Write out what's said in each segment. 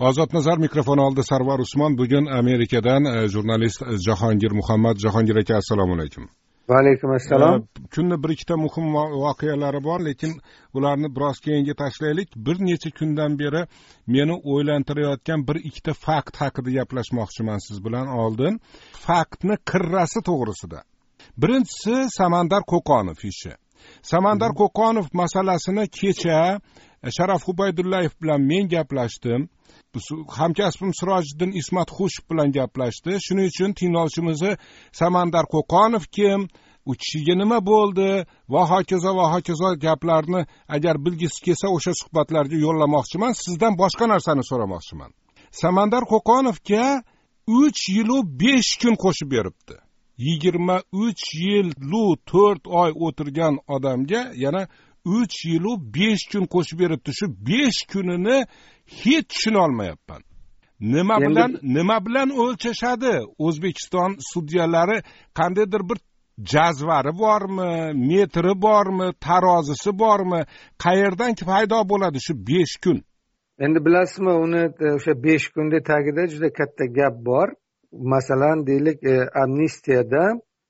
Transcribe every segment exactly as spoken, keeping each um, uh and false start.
Ozod Nazar mikrofoni oldi. Sarvar Usmon. Bugun Amerikadan e, jurnalist Jahongir Muhammad. Jahongir aka, assalomu alaykum. Va alaykum assalom. E, kunni bir ikkita muhim voqealari bor, lekin ularni biroz keyinga tashlaylik. Bir necha kundan beri meni o'ylantirayotgan bir ikkita fakt haqida gaplashmoqchiman siz bilan oldin. Faktni kirrasi to'g'risida. Birinchisi Samandar Qo'qonov ishi. Samandar Qo'qonov masalasini kecha Sharaf Hubaydullayev bilan men gaplashdim. Hamkasbim Sirojiddin Ismatxushov bilan gaplashdi. Shuning uchun tinglovchimizni Samandar Qo'qonov kim, u kishiga nima bo'ldi va hokazo va hokazo gaplarni agar bilgisi kelsa o'sha suhbatlarga yo'llamoqchiman. Sizdan boshqa narsani so'ramoqchiman. Samandar Qo'qonovga uch yil u besh kun qo'shib beribdi. yigirma uch yil u to'rt oy o'tirgan odamga yana uch yil u besh kun qo'shib beribdi. Shu besh kunini hech tushuna olmayapman. Nima bilan nima bilan o'lchashadi? O'zbekiston sudyalari qandaydir bir jazvari bormi, metri bormi, tarozisi bormi? Qayerdan paydo bo'ladi shu besh kun? Endi bilasizmi, uni o'sha besh kunda tagida juda katta gap bor. Masalan, deylik, amnistiyada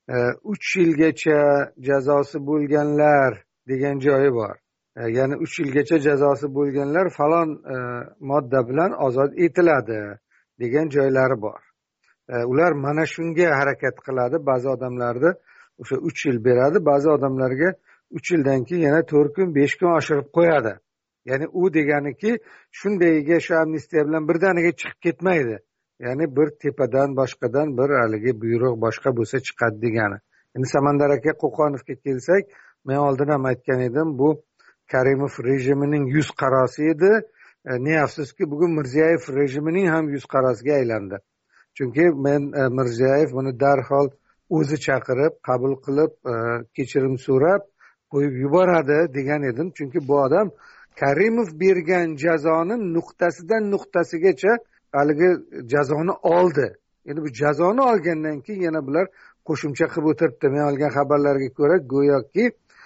uch yilgacha jazosi bo'lganlar degan joyi bor. Ya'ni uch yilgacha jazosi bo'lganlar falon modda bilan ozod etiladi degan joylari bor. Ular mana shunga harakat qiladi. Ba'zi odamlarga o'sha uch yil beradi, ba'zi odamlarga uch yildan keyin yana to'rt kun, besh kun oshirib qo'yadi. Ya'ni u deganiki, shundayga shu amnistiya bilan birdaniga chiqib ketmaydi. Ya'ni bir tepadan boshqadan bir haligi buyruq boshqa bo'lsa chiqadi degani. Endi Samandar aka Qo'qonovga kelsak, men oldin ham aytgan edim, bu Karimov rejimining yuz qarosi edi. E, ne afsuski, bugun Mirziyoyev rejimining ham yuz qarosiga aylandi. Chunki men e, Mirziyoyev buni darhol o'zi chaqirib, qabul qilib, e, kechirim so'rab qo'yib yuboradi degan edim. Chunki bu odam Karimov bergan jazoni nuqtasidan nuqtasigacha haligi jazoni oldi. Endi bu jazoni olgandan keyin yana bular qo'shimcha qilib o'tiribdi. Men olgan xabarlarga ko'ra, go'yoki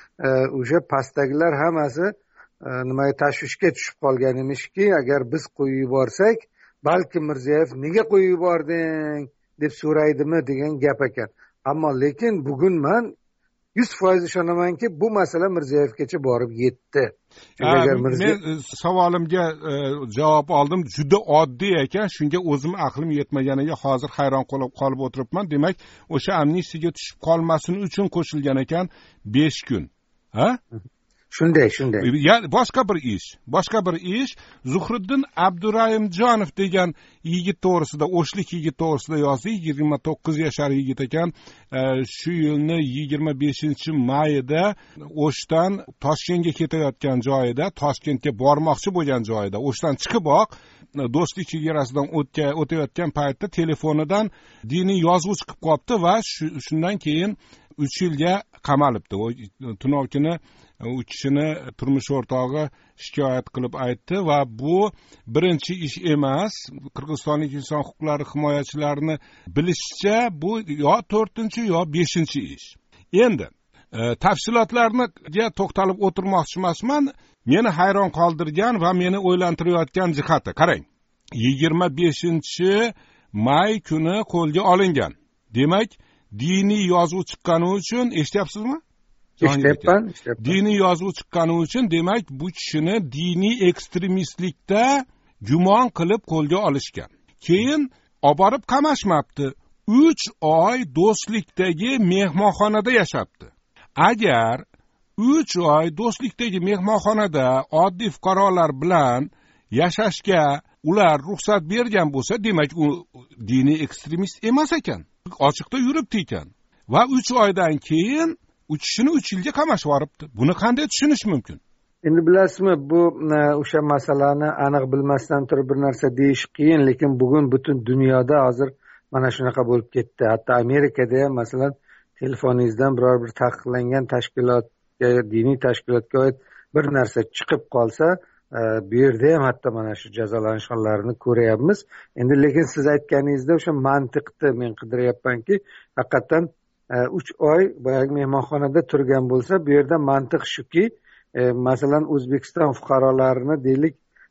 o'sha pastdagilar hammasi nimaga tashvishga tushib qolgan emishki, agar biz qo'yib yuborsak, balki Mirziyoyev nega qo'yib yubording deb so'raydimi degan gap ekan. Ammo lekin bugun men yuz foiz ishonamanki, bu masala Mirziyoyevgacha borib yetdi. Agar Mirziyoyev... Men savolimga e, javob oldim. Juda oddiy ekan. Shunga o'zim aqlim yetmaganiga hozir hayron qolib qolib o'tiribman. Demak, o'sha amnistiyaga tushib qolmasin uchun qo'shilgan ekan besh kun. Ha? Shunday, shunday. Ya, boshqa bir ish, boshqa bir ish. Zuhriddin Abdurahimjonov degan yigit to'g'risida, o'shlik yigit to'g'risida yozdik. yigirma to'qqiz yashar yigit ekan. E, shu yilni yigirma beshinchi mayida O'shdan Toshkentga ketayotgan joyida, Toshkentga bormoqchi bo'lgan joyida, O'shdan chiqiboq do'stlik chegarasidan o'tayotgan paytda telefonidan diniy yozuv chiqib qolibdi va shundan keyin uch yilga qamalibdi. O tunovchini, u kishini turmush o'rtog'i shikoyat qilib aytdi va bu birinchi ish emas. Qirg'izistonlik inson huquqlari himoyachilarini bilishicha bu yo to'rtinchi yo beshinchi ish. Endi e, tafsilotlarga to'xtalib o'tirmoqchi emasman. Meni hayron qoldirgan va meni o'ylantirayotgan jihati, qarang. yigirma beshinchi may kuni qo'lga olingan. Demak, diniy yozuv chiqqani uchun, eshityapsizmi? Eshityapman, eshityapman. Diniy yozuv chiqqani uchun, demak, bu kishini diniy ekstremistlikda gumon qilib qo'lga olishgan. Keyin olib borib qamashmabdi. uch oy do'stlikdagi mehmonxonada yashapti. Agar uch oy do'stlikdagi mehmonxonada oddiy fuqarolar bilan yashashga ular ruxsat bergan bo'lsa, demak, u diniy ekstremist emas ekan. Ochiqda yuribdi ekan. Va uch oydan keyin u kishini uch yilga qamashib yoribdi. Buni qanday tushunish mumkin? Endi bilasizmi, bu o'sha masalani aniq bilmasdan turib bir narsa deyish qiyin, lekin bugun butun dunyoda hozir mana shunaqa bo'lib ketdi. Hatto Amerikada ham masalan telefoningizdan biror bir taqiqlangan tashkilotga, diniy tashkilotga oid bir narsa chiqib qolsa, bu yerda ham hatto mana shu jazolanish hollarini ko'ryapmiz. Endi lekin siz aytganingizda o'sha mantiqni men qidiryapmanki, haqiqatan uch oy boyagi mehmonxonada turgan bo'lsa, bu yerda mantiq shuki, e, masalan O'zbekiston fuqarolarini deylik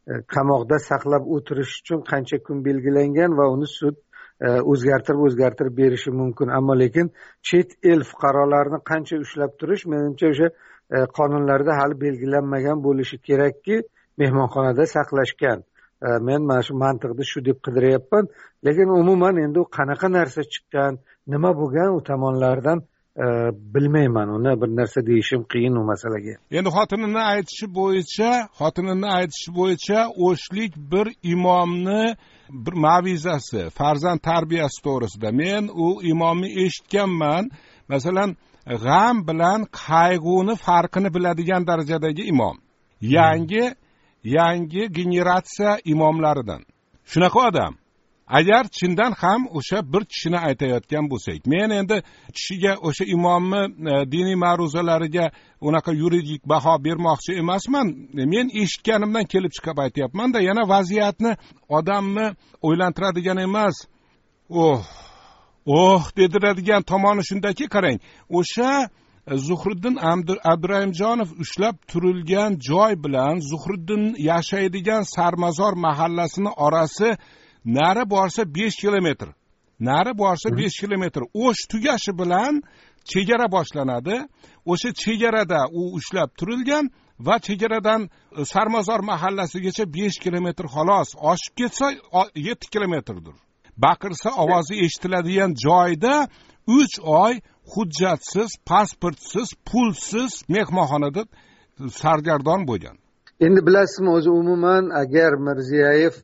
qamoqda saqlab o'tirish uchun qancha kun belgilangan va uni sud o'zgartirib o'zgartirib berishi mumkin. Ammo lekin chet el fuqarolarini qancha ushlab turish menimcha o'sha qonunlarda hali belgilanmagan bo'lishi kerakki, mehmonxonada saqlashgan. Men mana shu mantiqni shu deb qidiryapman. Lekin umuman endi u qanaqa narsa chiqqan, nima bo'lgan u tomonlardan bilmayman. Uni bir narsa deyishim qiyin u masalaga. Endi xotinini aytishi bo'yicha, xotinini aytishi bo'yicha o'shlik bir imomni bir mavizasi, farzand tarbiyasi to'g'risida men u imomni eshitganman. Masalan, g'am bilan qayg'uni farqini biladigan darajadagi imom. Yangi yangi generatsiya imomlaridan. Shunaqa odam. Agar chindan ham o'sha bir kishini aytayotgan bo'lsak, men endi kishiga o'sha imomni diniy ma'ruzalariga unaqa yuridik baho bermoqchi emasman. Men eshitganimdan kelib chiqib aytyapman-da, yana vaziyatni odamni o'ylantiradigan emas. Oh, oh dediradigan tomoni shundaki, qarang, o'sha Zuhriddin Abdurahimjonov ushlab turilgan joy bilan Zuhriddin yashaydigan Sarmazor mahallasini orasi nari borsa besh kilometr. Nari borsa besh kilometr. O'sh tugashi bilan chegara boshlanadi. O'sha chegarada u ushlab turilgan va chegaradan Sarmazor mahallasigacha besh kilometr xolos. Oshib ketsa yetti kilometrdir. Baqirsa ovozi eshitiladigan joyda uch oy hujjatsiz, pasportsiz, pulsiz mehmonxonada sargardon bo'lgan. Endi bilasizmi, o'zi umuman agar Mirziyoyev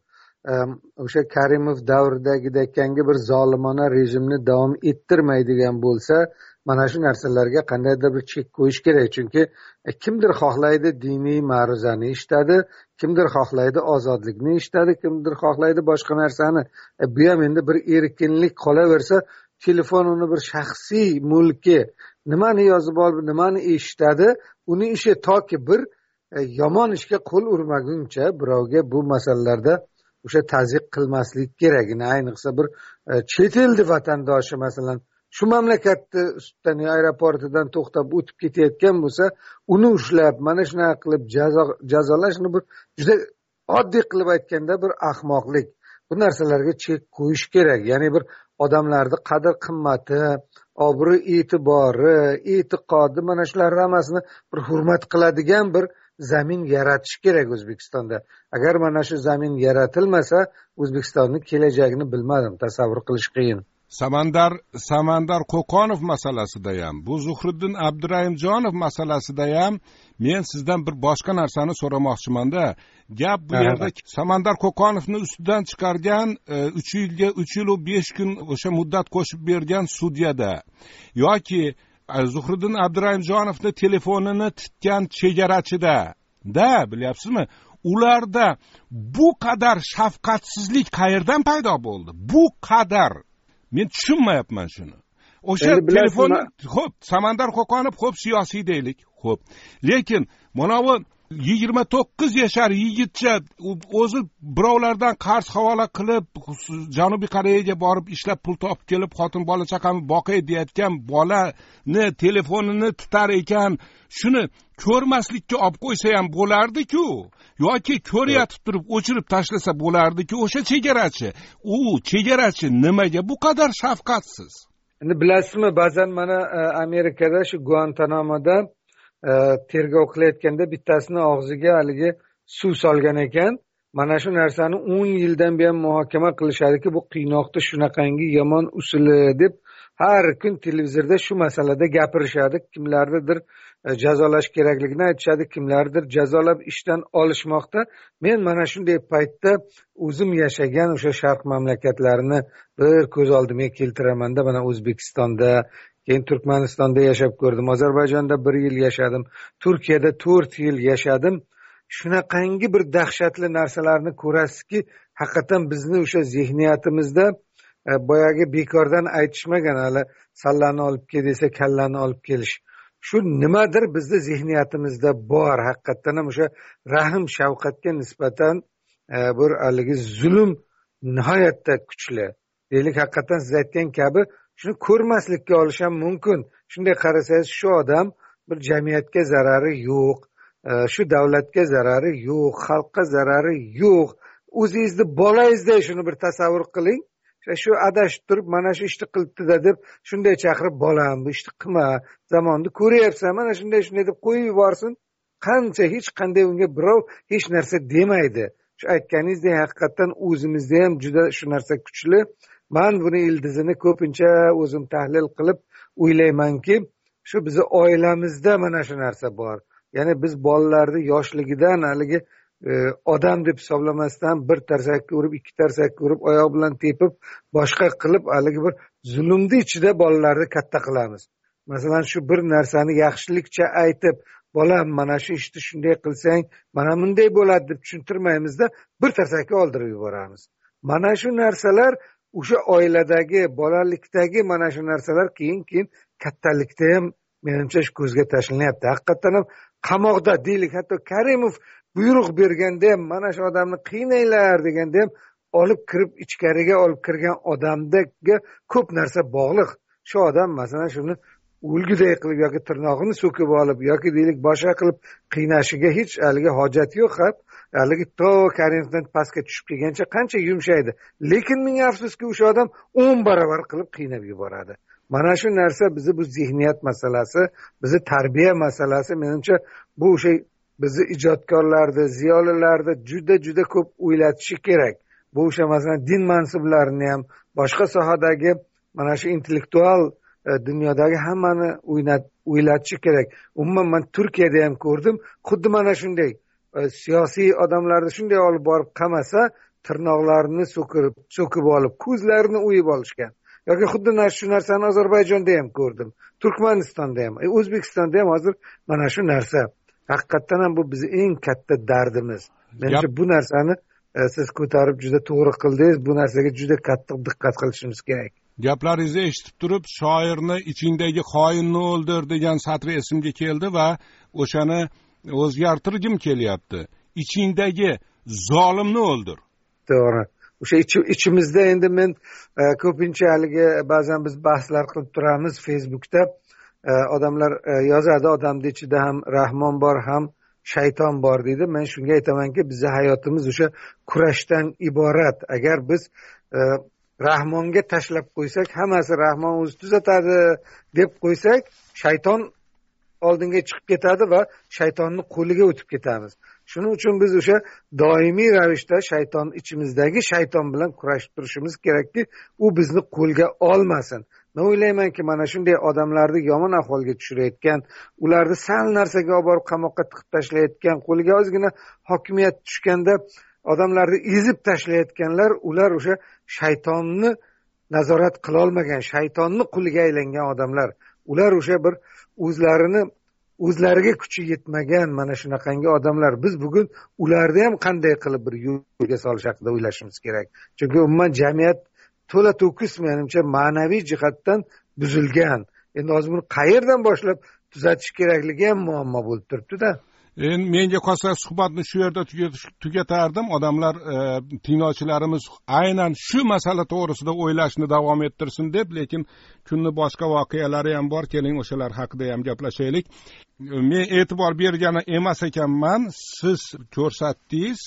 o'sha Karimov davridagidagi bir zolimona rejimni davom ettirmaydigan bo'lsa, mana shu narsalarga qandaydir bir chek qo'yish kerak. Chunki kimdir xohlaydi diniy ma'ruzani eshitadi, kimdir xohlaydi ozodlikni eshitadi, kimdir xohlaydi boshqa narsani. Bu ham endi bir erkinlik qolaversa, telefon uni bir shaxsiy mulki. Nimani yozib olib, nimani eshitadi, uni ishi toki bir yomon ishga qo'l urmaguncha birovga bu masalalarda o'sha tazyiq qilmaslik kerak. Ayniqsa bir chet ellik vatandoshi masalan shu mamlakatni ustidan aeroportidan to'xtab o'tib ketayotgan bo'lsa, uni ushlab mana shunaqa qilib jazolashni bir juda oddiy qilib aytganda bir ahmoqlik. Bu narsalarga chek qo'yish kerak. Ya'ni bir odamlarni qadr qimmati, obro' e'tibori, e'tiqodi mana shularning hammasini bir hurmat qiladigan bir zamin yaratish kerak O'zbekistonda. Agar mana shu zamin yaratilmasa, O'zbekistonning kelajagini bilmadim, tasavvur qilish qiyin. Samandar Samandar Qo'qonov masalasida ham, bu Zuhriddin Abdurahimjonov masalasida ham men sizdan bir boshqa narsani so'ramoqchiman-da. Gap bu yerda Samandar Qo'qonovni ustidan chiqargan uch yilga uch yil va besh kun o'sha muddat qo'shib bergan sudyada yoki Zuhriddin Abdurahimjonovning telefonini tutgan chegarachida, da, bilyapsizmi? Ularda bu qadar shafqatsizlik qayerdan paydo bo'ldi? Bu qadar men tushunmayapman shuni. O'sha telefonni, xo'p, Samandar Qo'qonov xo'p siyosiy deylik, xo'p. Lekin mana bu yigirma to'qqiz yashar yigitcha o'zi birovlardan qarz havola qilib Janubiy Koreyaga borib ishlab pul topib kelib xotin bola chaqamni boqay deyotgan bolani telefonini tutar ekan, shuni ko'rmaslikka olib qo'ysa ham bo'lardi-ku, yoki ko'rayotib turib o'chirib tashlasa bo'lardi-ku. O'sha chegarachi, u chegarachi nimaga bu qadar shafqatsiz? Endi bilasizmi, ba'zan mana Amerikada shu Guantanamoda tergov qilayotganda bittasini og'ziga haligi suv solgan ekan. Mana shu narsani o'n yildan buyon muhokama qilishadiki, bu qiynoqda shunaqangi yomon usuli deb har kun televizorda shu masalada gapirishadi. Kimlarnidir jazolash kerakligini aytishadi, kimlardir jazolab ishdan olishmoqda. Men mana shunday paytda o'zim yashagan o'sha sharq mamlakatlarini bir ko'z oldimga keltiramanda, mana O'zbekistonda, keyin Turkmanistonda yashab ko'rdim, Ozarbayjonda bir yil yashadim, Turkiyada to'rt yil yashadim. Shunaqangi bir dahshatli narsalarni ko'rasizki, haqiqatan bizni o'sha zehniyatimizda boyagi bekordan aytishmagan, hali sallani olib kel desa kallani olib kelish. Shu nimadir bizni zehniyatimizda bor. Haqiqatan ham o'sha rahm shafqatga nisbatan bir haligi zulm nihoyatda kuchli. Deylik, haqiqatan siz aytgan kabi shuni ko'rmaslikka olish ham mumkin. Shunday qarasangiz, shu odam bir jamiyatga zarari yo'q, shu davlatga zarari yo'q, xalqqa zarari yo'q. O'zingizni bolangizday shuni bir tasavvur qiling. Shu adashib turib mana shu ishni qilibdi-da deb shunday chaqirib, bolam bu ishni qilma, zamonni ko'ryapsan, mana shunday shunday deb qo'yib yuborsin. Qancha hech qanday unga birov hech narsa demaydi. Shu aytganingizdek haqiqatan o'zimizda ham juda shu narsa kuchli. Men buni ildizini ko'pincha o'zim tahlil qilib o'ylaymanki, shu bizni oilamizda mana shu narsa bor. Ya'ni biz bolalarni yoshligidan haligi e, odam deb hisoblamasdan bir tarsakka urib, ikki tarsakka urib, oyoq bilan tepib, boshqa qilib haligi bir zulmni ichida bolalarni katta qilamiz. Masalan, shu bir narsani yaxshilikcha aytib, bolam mana shu ishni shunday qilsang, mana bunday bo'ladi deb tushuntirmaymizda, bir tarsakka oldirib yuboramiz. Mana shu narsalar o'sha oiladagi, bolalikdagi mana shu narsalar keyin-keyin kattalikda ham menimcha shu ko'zga tashlanyapti. Haqiqatan ham qamoqda deylik, hatto Karimov buyruq berganda ham mana shu odamni qiynaylar deganda ham olib kirib ichkariga olib kirgan odamdaga ko'p narsa bog'liq. Shu odam masalan shuni o'lguday qilib yoki tirnog'ini so'kib olib yoki deylik boshqa qilib qiynashiga hech haligi hojat yo'q. Haligi to Karimovdan pastga tushib kelgancha qancha yumshaydi. Lekin ming afsuski o'sha odam o'n barobar qilib qiynab yuboradi. Mana shu narsa bizi bu zihniyat masalasi, bizi tarbiya masalasi. Menimcha bu o'sha bizni ijodkorlarni, ziyolilarni juda juda ko'p o'ylatishi kerak. Bu o'sha masalan din mansublarini ham, boshqa sohadagi mana shu intellektual dunyodagi hammani o'ylatishi kerak. Umuman men Turkiyada ham ko'rdim, xuddi mana shunday siyosiy odamlarni shunday olib borib qamasa, tirnoqlarini so'kib, so'kib olib, ko'zlarini o'yib olishgan. Yoki xuddi shu narsani Ozarbayjonda ham ko'rdim, Turkmanistonda ham, O'zbekistonda ham hozir mana shu narsa. Haqiqatan ham bu bizning eng katta dardimiz. Menimcha bu narsani siz ko'tarib juda to'g'ri qildingiz. Bu narsaga juda qattiq diqqat qilishimiz kerak. Gaplaringizni eshitib turib, shoirni ichingdagi xoinni o'ldir degan satri esimga keldi va o'shani o'zgartirgim kelyapti. Ichingdagi zolimni o'ldir. To'g'ri. O'sha ichimizda endi men ko'pincha haligi ba'zan biz bahslar qilib turamiz Facebookda. Odamlar yozadi, odamning ichida ham Rahmon bor, ham shayton bor deydi. Men shunga aytamanki, bizning hayotimiz o'sha kurashdan iborat. Agar biz Rahmonga tashlab qo'ysak, hammasi Rahmon o'zi tuzatadi deb qo'ysak, shayton oldinga chiqib ketadi va shaytonning qo'liga o'tib ketamiz. Shuning uchun biz o'sha doimiy ravishda shayton, ichimizdagi shayton bilan kurashib turishimiz kerakki, u bizni qo'lga olmasin. Men o'ylaymanki, mana shunday odamlarni yomon ahvolga tushirayotgan, ularni sal narsaga olib borib qamoqqa tiqib tashlayotgan, qo'liga ozgina hokimiyat tushganda odamlarni ezib tashlayotganlar, ular o'sha shaytonni nazorat qila olmagan, shaytonni quliga aylangan odamlar. Ular o'sha bir o'zlarini o'zlariga kuchi yetmagan mana shunaqangi odamlar. Biz bugun ularni ham qanday qilib bir yo'lga solish haqida o'ylashimiz kerak. Chunki umuman jamiyat to'la to'kis menimcha ma'naviy jihatdan buzilgan. Endi hozir buni qayerdan boshlab tuzatish kerakligi ham muammo bo'lib turibdi-da. Endi menga qolsa suhbatni shu yerda tugatardim. Odamlar, e, tinglovchilarimiz aynan shu masala to'g'risida o'ylashni davom ettirsin deb, lekin kunni boshqa voqealari ham bor. Keling, o'shalar haqida ham gaplashaylik. Men e'tibor bergani emas ekanman, siz ko'rsatdingiz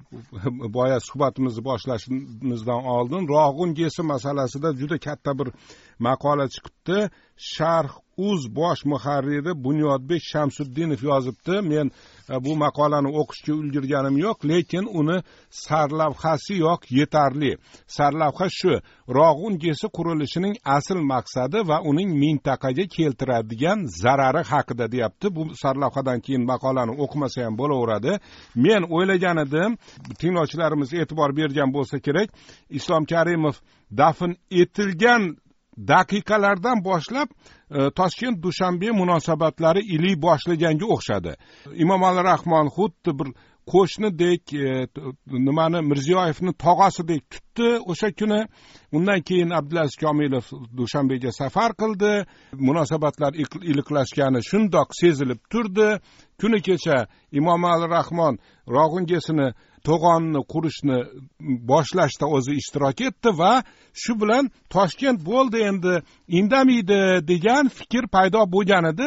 boya suhbatimizni boshlashimizdan oldin Rog'un gesi masalasida juda katta bir maqola chiqibdi. Sharh uz bosh muharriri Bunyodbek Shamsuddinov yozibdi. Men bu maqolani o'qishga ulgurganim yo'q, lekin uni sarlavhasi yo'q, yetarli. Sarlavha shu: Rog'un gesi qurilishining asl maqsadi va uning mintaqaga keltiradigan zarari haqida deyapti. Bu sarlavhadan keyin maqolani o'qimasa ham bo'laveradi. Men o'ylagan edim, tinglovchilarimiz e'tibor bergan bo'lsa kerak, Islom Karimov dafn etilgan daqiqalardan boshlab Toshkent Dushanbe munosabatlari iliy boshlaganga o'xshadi. Imomali Rahmon xuddi bir qo'shnidek, nimani Mirziyoyevni tog'asidek tutdi o'sha kuni. Undan keyin Abdulaziz Komilov Dushanbega safar qildi. Munosabatlar iliqlashgani shundoq sezilib turdi. Kuni kecha Imomali Rahmon Rog'ungesini to'g'onni qurishni boshlashda o'zi ishtirok etdi va shu bilan Toshkent bo'ldi endi indamaydi degan fikr paydo bo'lgan edi.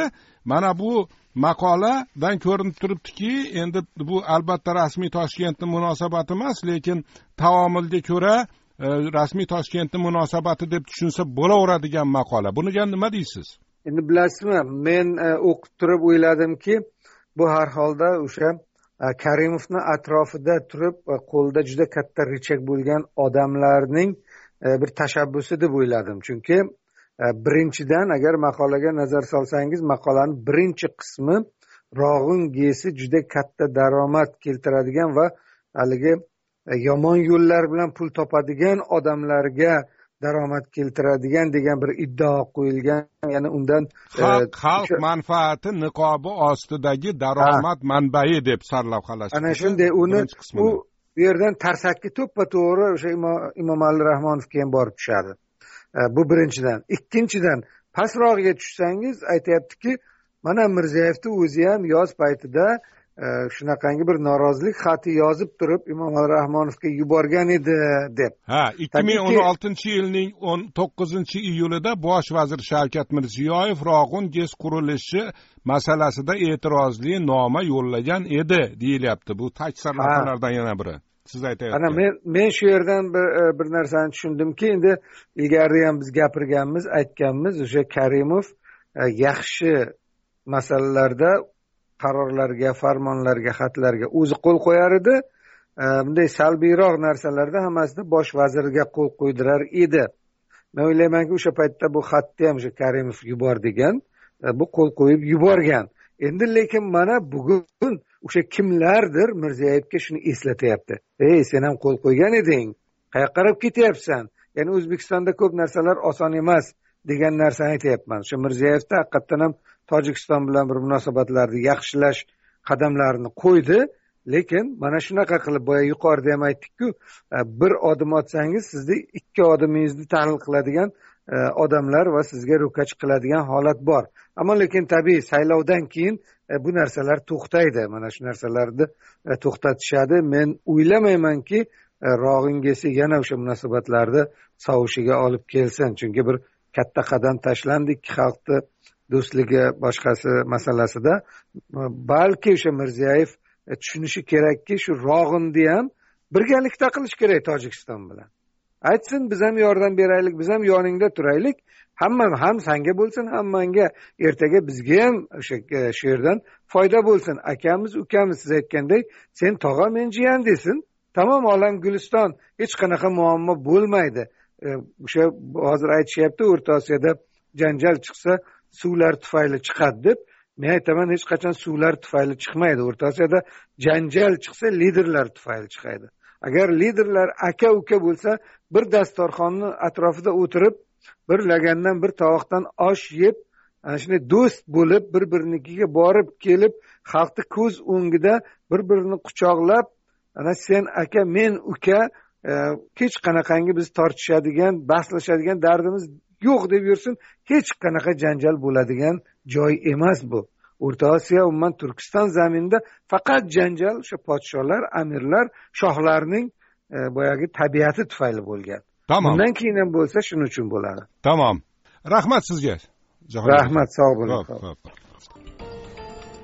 mana bu maqoladan ko'rinib turibdiki, endi bu albatta rasmiy Toshkentning munosabati emas, lekin taomilga ko'ra e, rasmiy Toshkentning munosabati deb tushunsa bo'laveradigan maqola. Buniga nima deysiz? Endi bilasizmi, men e, o'qib turib o'yladimki, bu har holda o'sha e, Karimovning atrofida turib e, qo'lda juda katta richak bo'lgan odamlarning e, bir tashabbusi deb o'yladim. Chunki e, birinchidan agar maqolaga nazar solsangiz, maqolaning birinchi qismi Rog'un gesi juda katta daromad keltiradigan va haligi e, yomon yo'llar bilan pul topadigan odamlarga daromad keltiradigan degan bir iddao qo'yilgan, ya'ni undan xalq xalq manfaati niqobi ostidagi daromad manbai deb sarlavhalash. Ana shunday uni u bu yerdan tarsakki to'ppa to'g'ri o'sha Imomali Rahmonovga ham borib tushadi. Bu birinchidan. Ikkinchidan, pastroqga tushsangiz aytayaptiki, mana Mirziyoyevning o'zi ham yoz paytida shunaqangi bir norozilik xati yozib turib Imomali Rahmonovga yuborgan edi deb. Ha, ikki ming o'n oltinchi yilning o'n to'qqizinchi iyulida bosh vazir Shavkat Mirziyoyev Rog'un GES qurilishi masalasida e'tirozli noma yo'llagan edi deyilyapti. Bu tag sarlavhalardan yana biri. Siz aytayapsiz. Ana men men shu yerdan bir bir narsani tushundimki, endi ilgari ham biz gapirganmiz, aytganmiz, o'sha Karimov yaxshi masalalarda qarorlarga, farmonlarga, xatlarga o'zi qo'l qo'yar edi. Bunday salbiyroq narsalarda hammasini bosh vazirga qo'l qo'ydirar edi. Men o'ylaymanki, o'sha paytda bu xatni ham o'sha Karimov yubor degan, bu qo'l qo'yib yuborgan. Endi lekin mana bugun o'sha kimlardir Mirziyoyevga shuni eslatyapti. Ey, sen ham qo'l qo'ygan eding. Qayoqqa qarab ketyapsan? Ya'ni O'zbekistonda ko'p narsalar oson emas degan narsani aytayapman. O'sha Mirziyoyevda haqiqatan ham Tojikiston bilan bir munosabatlarni yaxshilash qadamlarini qo'ydi, lekin mana shunaqa qilib boya yuqorida ham aytdik-ku, bir odim otsangiz sizni ikki odimingizni tahlil qiladigan odamlar va sizga ro'kach qiladigan holat bor. Ammo lekin tabiiy saylovdan keyin bu narsalar to'xtaydi. Mana shu narsalarni to'xtatishadi. Men o'ylamaymanki, Rog'ingesi yana o'sha munosabatlarni sovishiga olib kelsin. Chunki bir katta qadam tashlandi ikki xalqni do'stligi boshqasi masalasida. Balki o'sha Mirziyoyev tushunishi kerakki, shu Rog'inni ham birgalikda qilish kerak Tojikiston bilan. Aytsin, biz ham yordam beraylik, biz ham yoningda turaylik. Hamma ham senga bo'lsin, ham menga, ertaga bizga ham o'sha shu yerdan foyda bo'lsin. Akamiz, ukamiz, siz aytgandek, sen tog'a, men jiyan desin. Tamom, olam guliston, hech qanaqa muammo bo'lmaydi. O'sha hozir aytishyapti, O'rta Osiyoda janjal chiqsa suvlar tufayli chiqadi deb. Men aytaman, hech qachon suvlar tufayli chiqmaydi. O'rta Osiyoda janjal chiqsa liderlar tufayli chiqadi. Agar liderlar aka uka bo'lsa, bir dasturxonning atrofida o'tirib, bir lagandan bir tovoqdan osh yeb, ana shunday do'st bo'lib, bir-birinikiga borib kelib, xalqni ko'z o'ngida bir-birini quchoqlab, ana sen aka, men uka, hech qanaqangi biz tortishadigan, bahslashadigan dardimiz yo'q deb yursin, hech qanaqa janjal bo'ladigan joy emas bu. O'rta Osiyo, umuman Turkiston zaminida faqat janjal o'sha podsholar, amirlar, shohlarning e, boyagi tabiati tufayli bo'lgan. Tamam. Bundan keyin ham bo'lsa shuning uchun bo'ladi. Tamam. Rahmat sizga. Rahmat, sog' bo'ling.